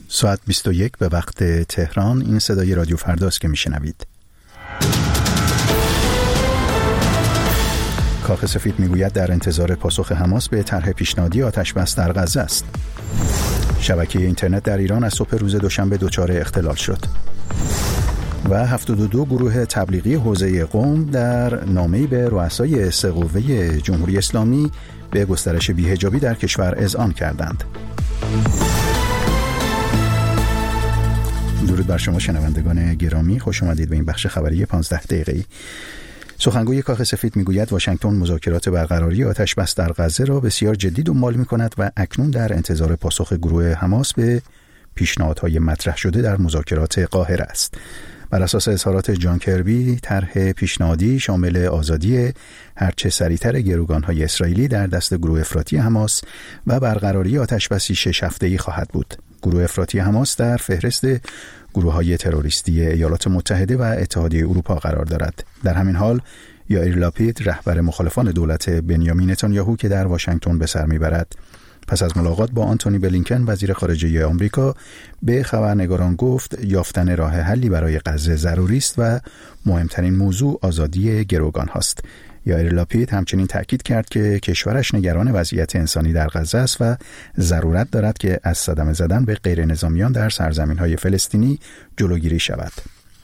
ساعت 21 به وقت تهران. این صدای رادیو فرداست که میشنوید. کاخ سفید میگوید در انتظار پاسخ حماس به طرح پیشنهادی آتش بس در غزه است. شبکه اینترنت در ایران از صبح روز دوشنبه دچار اختلال شد. و 72 گروه تبلیغی حوزه قم در نامه‌ای به رؤسای سه قوه جمهوری اسلامی به گسترش بی‌حجابی در کشور اذعان کردند. درود بر شما شنوندگان گرامی، خوش آمدید به این بخش خبری 15 دقیقه‌ای. سخنگوی کاخ سفید میگوید واشنگتن مذاکرات برقراری آتش بس در غزه را بسیار جدی دنبال می‌کند و اکنون در انتظار پاسخ گروه حماس به پیشنهادهای مطرح شده در مذاکرات قاهره است. بر اساس اظهارات جان کربی، طرح پیشنهادی شامل آزادی هرچه سریعتر گروگان‌های اسرائیلی در دست گروه افراطی حماس و برقراری آتش‌بسی 6 هفته‌ای خواهد بود. گروه افراطی حماس در فهرست گروه‌های تروریستی ایالات متحده و اتحادیه اروپا قرار دارد. در همین حال یائیر لاپید، رهبر مخالفان دولت بنیامین نتانیاهو که در واشنگتن به سر میبرد، پس از ملاقات با آنتونی بلینکن وزیر خارجه آمریکا به خبرنگاران گفت یافتن راه حلی برای غزه ضروری است و مهمترین موضوع آزادی گروگان هاست. یائیر لاپید همچنین تأکید کرد که کشورش نگران وضعیت انسانی در غزه است و ضرورت دارد که از صدمه زدن به غیر نظامیان در سرزمین‌های فلسطینی جلوگیری شود.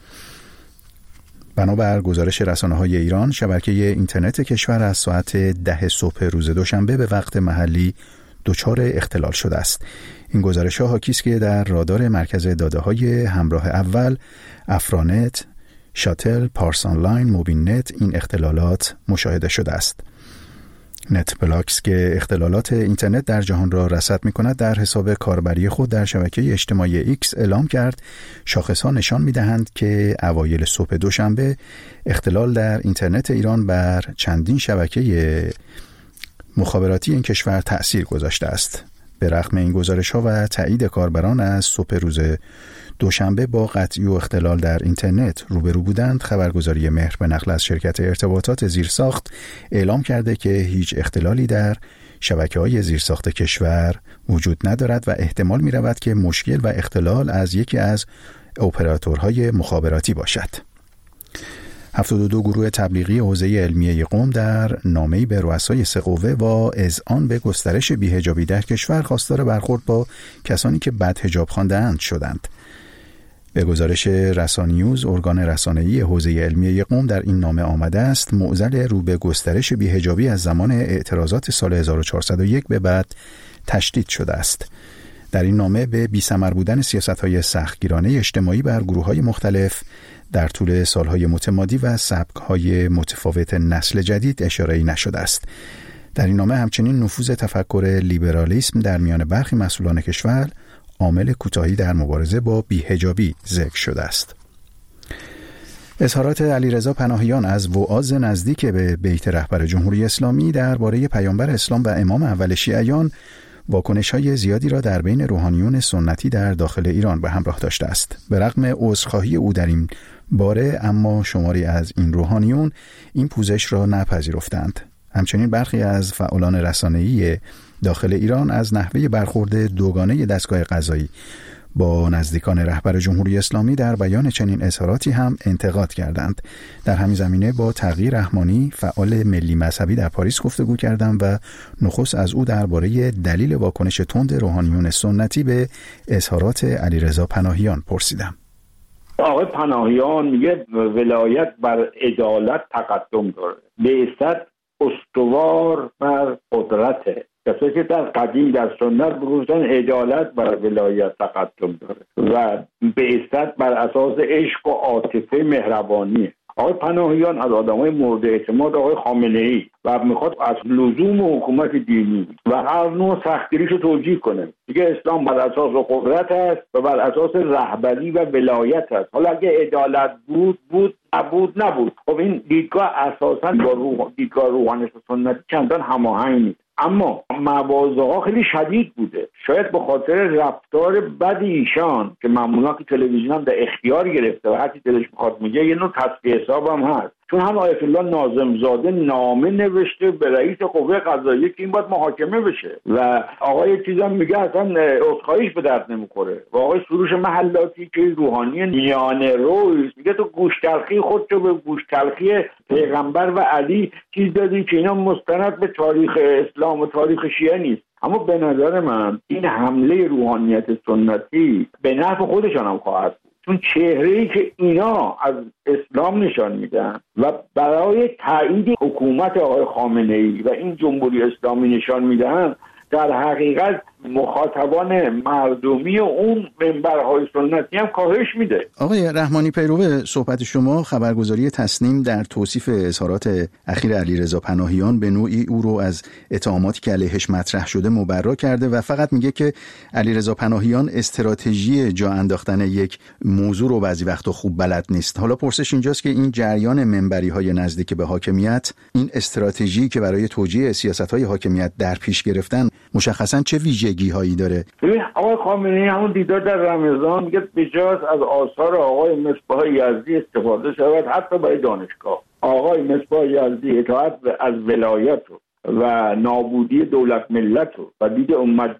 بنابر گزارش رسانه‌های ایران، شبکه اینترنت کشور از ساعت 10 صبح روز دوشنبه به وقت محلی دچار اختلال شده است. این گزارش‌ها حاکی است که در رادار مرکز داده‌های همراه اول، افرانت، شاتل، پارس آنلاین، موبین نت این اختلالات مشاهده شده است. نت بلاکس که اختلالات اینترنت در جهان را رصد می‌کند در حساب کاربری خود در شبکه اجتماعی ایکس اعلام کرد شاخص‌ها نشان می‌دهند که اوایل صبح دوشنبه اختلال در اینترنت ایران بر چندین شبکه مخابراتی این کشور تأثیر گذاشته است. به رغم این گزارش‌ها و تایید کاربران از صبح روز دوشنبه با قطعی و اختلال در اینترنت روبرو بودند، خبرگزاری مهر به نقل از شرکت ارتباطات زیرساخت اعلام کرده که هیچ اختلالی در شبکه‌های زیرساخت کشور وجود ندارد و احتمال می‌رود که مشکل و اختلال از یکی از اپراتورهای مخابراتی باشد. 72 گروه تبلیغی حوزه علمیه قم در نامه‌ای به رؤسای سه قوه با اذعان به گسترش بی‌حجابی در کشور خواستار برخورد با کسانی که بدحجاب خوانده‌اند شدند. به گزارش رسانیوز، ارگان رسانه‌ای حوزه علمیه قم در این نامه آمده است معضل رو به گسترش بی‌حجابی از زمان اعتراضات سال 1401 به بعد تشدید شده است. در این نامه به بی‌ثمر بودن سیاست‌های سختگیرانه اجتماعی بر گروه‌های مختلف در طول سالهای متمادی و سبک‌های متفاوت نسل جدید اشاره‌ای نشده است. در این نامه همچنین نفوذ تفکر لیبرالیسم در میان برخی مسئولان کشور عامل کوتاهی در مبارزه با بی‌حجابی ذکر شده است. اظهارات علیرضا پناهیان از وعاظ نزدیک به بیت رهبر جمهوری اسلامی درباره پیامبر اسلام و امام اول شیعیان واکنش‌های زیادی را در بین روحانیون سنتی در داخل ایران به همراه داشته است. به رغم عذرخواهی او در این باره، اما شماری از این روحانیون این پوزش را نپذیرفتند. همچنین برخی از فعالان رسانه‌ای داخل ایران از نحوه برخورد دوگانه دستگاه قضایی با نزدیکان رهبر جمهوری اسلامی در بیان چنین اظهاراتی هم انتقاد کردند. در همین زمینه با تغییر رحمانی، فعال ملی مذهبی در پاریس گفتگو کردم و نخست از او درباره دلیل واکنش تند روحانیون سنتی به اظهارات علیرضا پناهیان پرسیدم. آقای پناهیان میگه ولایت بر عدالت تقدم داره، بعثت استوار بر قدرته. کسایی که در قدیم در سنت بگفتن عدالت بر ولایت تقدم داره و بعثت بر اساس عشق و عاطفه مهربانیه. آقای پناهیان از آدمای مورد اعتماد آقای خامنه‌ای و میخواد از لزوم حکومت دینی و هر نوع سختگیریشو توجیه کنه. دیگه اسلام بر اساس قدرت است و بر اساس رهبری و ولایت است. حالا اگه عدالت بود نبود. خب این دیدگاه اساساً با دیدگاه روحانی سنتی چندان هماهنگ نیست. اما مواضعها خیلی شدید بوده، شاید به خاطر رفتار بد ایشان که معمولا که تلویزیون هم در اختیار گرفته و هرچی دلش میخواد میگه، یه نوع تصفیه حساب هم هست. چون هم آیت الله ناظمزاده نامه نوشته به رئیس قوه قضاییه که این باید محاکمه بشه و آقای چیزام میگه اصلا عذرخواهیش به درد نمیخوره و آقای سروش محلاتی که روحانی میانه روی میگه تو گوش تلخی خودتو به گوش تلخی پیغمبر و علی چیز دادی که اینا مستند به تاریخ اسلام و تاریخ شیعه نیست. اما به نظر من این حمله روحانیت سنتی به نفع خودشان هم خواهد بود، چون چهره‌ای که اینا از اسلام نشان میدن و برای تایید حکومت آقای خامنه‌ای و این جمهوری اسلامی نشان میدن در حقیقت مخاطبان مردمی اون منبرهای سنتی هم کاهش میده. آقای رحمانی، پیرو صحبت شما، خبرگزاری تصنیم در توصیف اظهارات اخیر علیرضا پناهیان به نوعی او رو از اتهاماتی که علیهش مطرح شده مبرا کرده و فقط میگه که علیرضا پناهیان استراتژی جا انداختن یک موضوع رو بعضی وقتا خوب بلد نیست. حالا پرسش اینجاست که این جریان منبری‌های نزدیک به حاکمیت، این استراتژی که برای توجیه سیاست‌های حاکمیت در پیش گرفتن، مشخصاً چه ویژگی‌هایی داره؟ آقای خامنه‌ای همون دیدار در رمضان میگه بجاست از آثار آقای مصباح یزدی استفاده شود حتی برای دانشگاه. آقای مصباح یزدی اطاعت از ولایت و نابودی دولت ملت و دید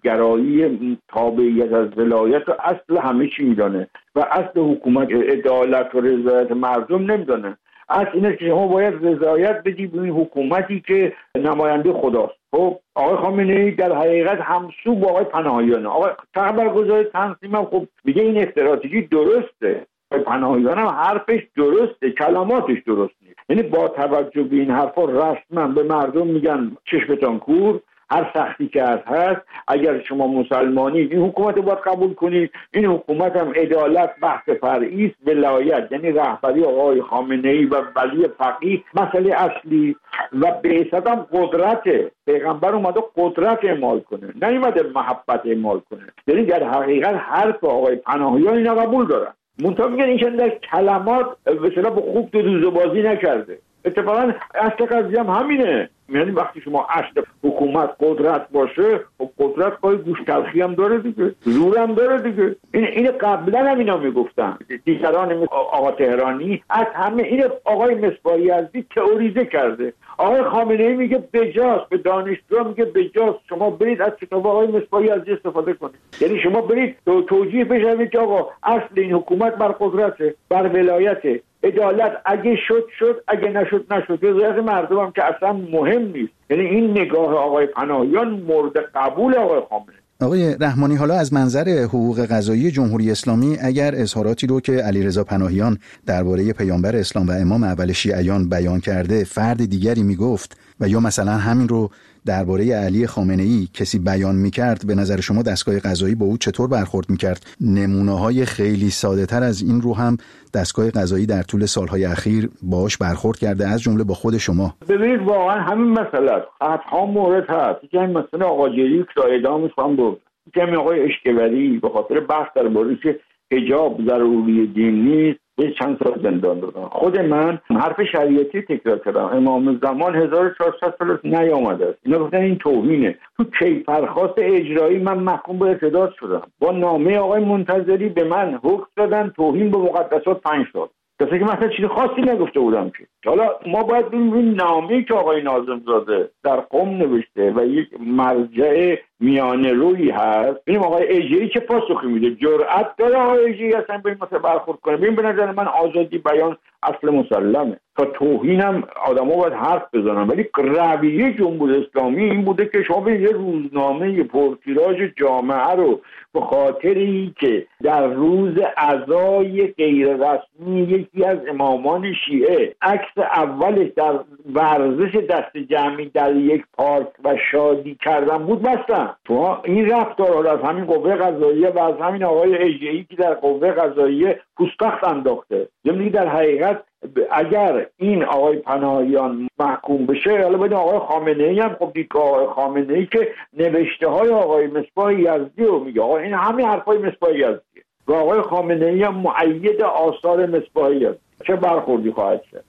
امتگرایی تابعیت از ولایت و اصل همه چی میدانه و اصل حکومت عدالت و رضایت مردم نمیدانه. اصل اینه که شما باید رضایت بدی به این حکومتی که نماینده خداست. خب آقای خامنه‌ای در حقیقت همسو با آقای پناهیان. آقای خبرگزاری تصنیم هم خب میگه این استراتژی درسته. آقای پناهیان هم حرفش درسته، کلماتش درست نیست. یعنی با توجه به این حرفا رسما به مردم میگن چشمتان کور، هر سختی که هست اگر شما مسلمانی این حکومت باید قبول کنید. این حکومت هم عدالت بحث فرعی است، ولایت یعنی رهبری آقای خامنه‌ای و ولی فقیه مسئله اصلی و بعثت هم قدرت. پیغمبر اومده قدرت اعمال کنه، نیومده محبت اعمال کنه. یعنی در حقیقت حرف آقای پناهیان اینا قبول دارن، منتها میگن این در کلمات به اصطلاح به خوب دو دوزه بازی نکرده. اتفاقا اصل قضیه هم همینه. یعنی وقتی شما اصل حکومت قدرت باشه، خب قدرت پای گوش تلخی هم داره دیگه، زور هم داره دیگه. این قبلا هم اینا میگفتن دیگران آقا تهرانی، از همه این آقای مصباح یزدی تئوریزه کرده. آقای خامنه‌ای میگه بجاست، به دانشجو میگه بجاست شما برید از کتاب آقای مصباح یزدی استفاده کنید. یعنی شما برید توجیه بشوید که آقا اصل این حکومت بر قدرته، بر ولایته، عدالت اگه شد اگه نشد رضایت مردم هم که اصلا مهم نیست. یعنی این نگاه آقای پناهیان مورد قبول آقای خامنه‌ای. آقای رحمانی، حالا از منظر حقوق قضایی جمهوری اسلامی اگر اظهاراتی رو که علیرضا پناهیان درباره پیامبر اسلام و امام اول شیعیان بیان کرده فرد دیگری میگفت و یا مثلا همین رو درباره علی خامنه‌ای کسی بیان میکرد، به نظر شما دستگاه قضایی با او چطور برخورد میکرد؟ نمونه‌های خیلی ساده‌تر از این رو هم دستگاه قضایی در طول سالهای اخیر باهاش برخورد کرده، از جمله با خود شما. ببینید واقعا همین مسئله است. صدها مورد هست که این مسئله آقا جلیل که اعدامش هم بود، که همین آقای اشکبری به خاطر بحث درباره که حجاب ضروری دین نیست به چند سال زندان دادن. خود من حرف شریعتی تکرار کردم، امام زمان 1400 سال نیامده است. اینا گفتن این توهینه. تو کیفرخواست اجرایی من محکوم به اعتداد شدم. با نامه آقای منتظری به من حکم دادن توهین به مقدسات 5 سال. درسته که مثلا چیز خاصی نگفته بودم که. حالا ما باید ببینیم این نامه‌ای که آقای ناظمزاده در قم نوشته و یک مرجع میانه روی هست، ببینیم آقای اژه‌ای چه پاسخی میده. جرأت داره آقای اژه‌ای اصلا به این مسئله برخورد کنه؟ ببین به نظر من آزادی بیان اصل مسلمه. تا توهین هم آدم‌ها باید حرف بزنن، ولی رویه جمهوری اسلامی این بوده که شما به یه روزنامه پرتیراژ جامعه رو به خاطری که در روز عزای غیر رسمی یکی از امامان شیعه عکس اولش در ورزش دست جمعی در یک پارک و شادی کردن بود بستن. شما این رفتار از همین قوه قضاییه و از همین آقای اژه‌ای که در قوه قضاییه پوستخت انداخته. یعنی در حقیقت اگر این آقای پناهیان محکوم بشه، حالا باید آقای خامنه‌ای هم خب دیگه آقای خامنه‌ای که نوشته های آقای مصباح یزدی رو میگه، آقا این همه حرفای مصباح یزدیه و آقای خامنه‌ای هم مؤید آثار مصباح یزدی، چه برخوردی خواهد شد؟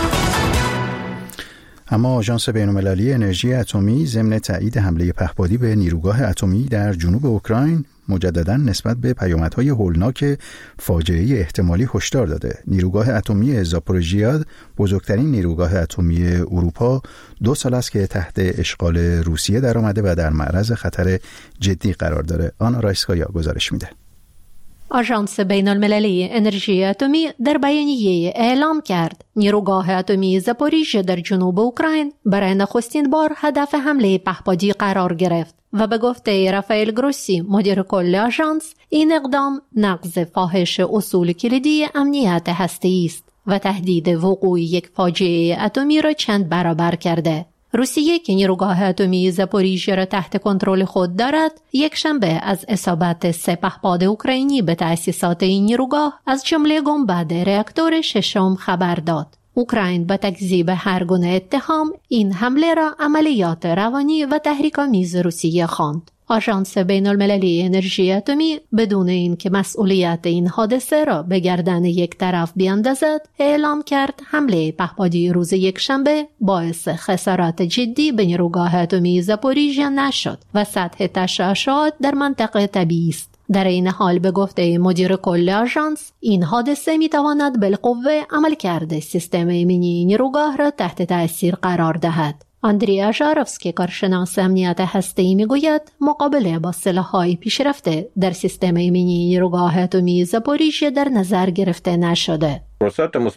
اما آژانس بین‌المللی انرژی اتمی ضمن تایید حمله پهپادی به نیروگاه اتمی در جنوب اوکراین مجددا نسبت به پیامدهای هولناک فاجعه احتمالی هشدار داده. نیروگاه اتمی زاپوریژیا، بزرگترین نیروگاه اتمی اروپا، 2 سال است که تحت اشغال روسیه درآمده و در معرض خطر جدی قرار داره. آنا رایسکایا گزارش میده. آژانس بین المللی انرژی اتمی در بیانیه اعلام کرد نیروگاه اتمی زاپوریژیا در جنوب اوکراین برای نخستین بار هدف حمله پهپادی قرار گرفت و به گفته رافائل گروسی مدیر کل آژانس این اقدام نقض فاحش اصول کلیدی امنیت هسته‌ای است و تهدید وقوع یک فاجعه اتمی را چند برابر کرده. روسیه که نیروگاه اتمی زاپوریژیا را تحت کنترل خود دارد، یک شنبه از اصابت 3 پهپاد اوکراینی به تأسیسات این نیروگاه از جمله گنبد راکتور 6 خبر داد. اوکراین با تکذیب هر گونه اتهام این حمله را عملیات روانی و تحریک‌آمیز روسیه خواند. آژانس بین المللی انرژی اتمی بدون اینکه مسئولیت این حادثه را به گردن یک طرف بیاندازد اعلام کرد حمله پهپادی روز یکشنبه باعث خسارات جدی به نیروگاه اتمی زاپوریژیا نشد و سطح تشعشعات در منطقه طبیعی است. در این حال به گفته مدیر کل آژانس این حادثه میتواند بالقوه عملکرد سیستم ایمنی نیروگاه را تحت تأثیر قرار دهد. آندریا ژاروفسکی کارشناس امنیت هسته‌ای میگوید مقابله با سلاح‌های پیشرفته در سیستم ایمنی نیروگاه اتمی زاپوریژیا در نظر گرفته نشده. روساتوم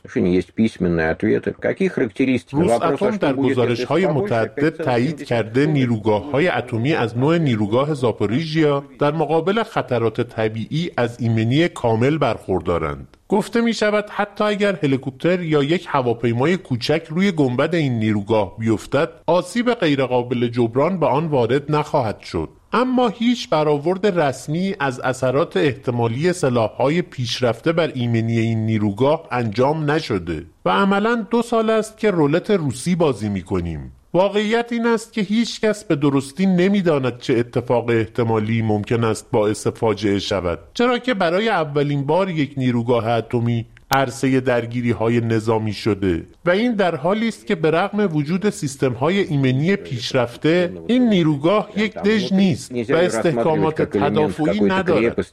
در گزارش‌های متعدد تایید کرده نیروگاه‌های اتمی از نوع نیروگاه زاپوریژیا در مقابل خطرات طبیعی از ایمنی کامل برخوردارند. گفته می شود حتی اگر هلیکوپتر یا یک هواپیمای کوچک روی گنبد این نیروگاه بیفتد، آسیب غیرقابل جبران به آن وارد نخواهد شد. اما هیچ برآورد رسمی از اثرات احتمالی سلاح‌های پیشرفته بر ایمنی این نیروگاه انجام نشده و عملاً 2 سال است که رولت روسی بازی می‌کنیم. واقعیت این است که هیچ کس به درستی نمی‌داند چه اتفاق احتمالی ممکن است باعث فاجعه شود، چرا که برای اولین بار یک نیروگاه اتمی عرصه درگیری‌های نظامی شده و این در حالی است که به رغم وجود سیستم‌های ایمنی پیشرفته این نیروگاه یک دژ نیست و استحکامات تدافعی ندارد.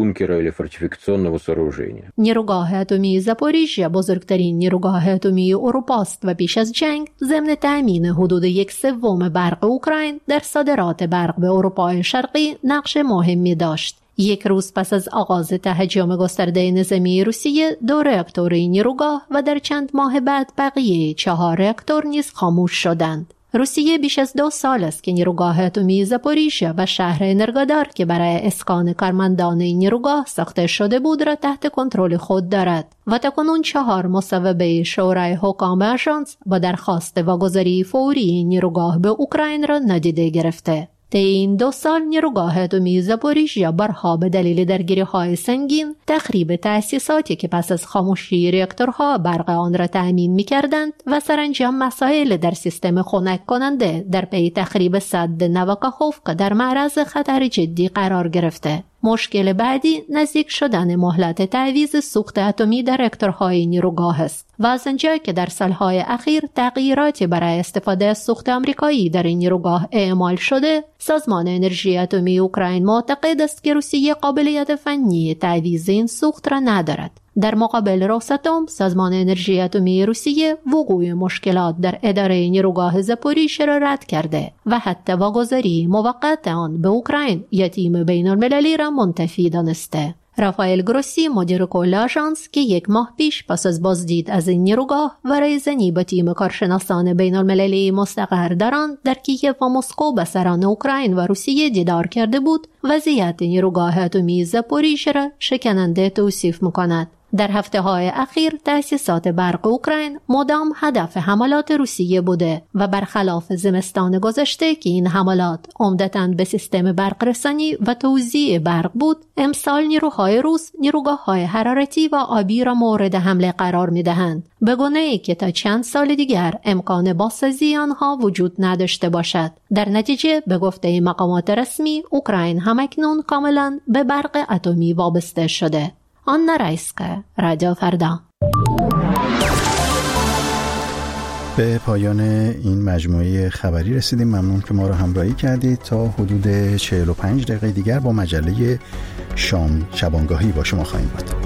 نیروگاه اتمی زاپوریژیا بزرگترین نیروگاه اتمی اروپا است و پیش از جنگ ضمن تأمین حدود 1/3 برق اوکراین در صادرات برق به اروپای شرقی نقش مهمی داشت. یک روز پس از آغاز تهاجم گسترده نظامی روسیه 2 راکتور نیروگاه و در چند ماه بعد بقیه 4 راکتور نیز خاموش شدند. روسیه بیش از 2 سال است که نیروگاه اتمی زاپوریژیا و شهر انرگودار که برای اسکان کارمندان این نیروگاه ساخته شده بود را تحت کنترل خود دارد و تاکنون 4 مصوبه شورای حکام آژانس با درخواست واگذاری فوری نیروگاه به اوکراین را نادیده گرفته. طی این 2 سال نیروگاه اتمی زاپوریژیا بارها به دلیل درگیری‌های سنگین، تخریب تأسیساتی که پس از خاموشی راکتورها برق آن را تأمین می‌کردند و سرانجام مسائل در سیستم خنک کننده در پی تخریب سد نواکاهوفکا در معرض خطر جدی قرار گرفته. مشکل بعدی نزدیک شدن مهلت تعویض سوخت اتمی در راکتورهای نیروگاه است و از آنجا که در سالهای اخیر تغییراتی برای استفاده از سوخت آمریکایی در این نیروگاه اعمال شده، سازمان انرژی اتمی اوکراین معتقد است که روسیه قابلیت فنی تعویض این سوخت را ندارد. در مقابل روساتوم، سازمان انرژی اتمی روسیه وقوع مشکلات در اداره نیروگاه زاپوریژیا را رد کرده و حتی واگذاری موقت آن به اوکراین یا تیم بین المللی را منتفی دانسته. رافائل گروسی مدیر کل آژانس که 1 ماه پیش پس از بازدید از این نیروگاه و رایزنی با تیم کارشناسان بین المللی مستقر در آن در کیف و مسکو با سران اوکراین و روسیه دیدار کرده بود، وضعیت نیروگاه اتمی زاپوریژیا را شکننده توصیف می‌کند. در هفته‌های اخیر تأسیسات برق اوکراین مدام هدف حملات روسیه بوده و برخلاف زمستان گذشته که این حملات عمدتاً به سیستم برق رسانی و توزیع برق بود، امسال نیروهای روس نیروگاه‌های حرارتی و آبی را مورد حمله قرار می‌دهند، به گونه‌ای که تا چند سال دیگر امکان بازسازی آنها وجود نداشته باشد. در نتیجه به گفته مقامات رسمی، اوکراین همکنون کاملاً به برق اتمی وابسته شده. آنا رایسکایا، رادیو فردا. به پایان این مجموعه خبری رسیدیم. ممنون که ما را همراهی کردید. تا حدود 45 دقیقه دیگر با مجله شام شبانگاهی با شما خواهیم بود.